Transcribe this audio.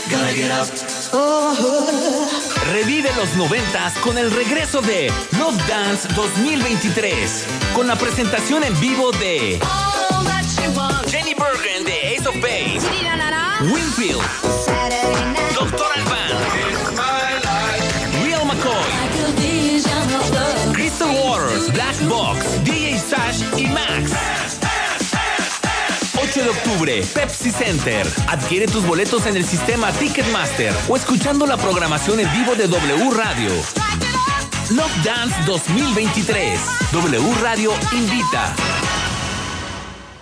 Gotta get up. Revive los 90s con el regreso de Love Dance 2023, con la presentación en vivo de Jenny Bergen de Ace of Base, Winfield, Dr. Alban, Real McCoy, Crystal Waters, Black Box, DJ Sash y Max. 8 de octubre, Pepsi Center. Adquiere tus boletos en el sistema Ticketmaster o escuchando la programación en vivo de W Radio. Love Dance 2023. W Radio invita.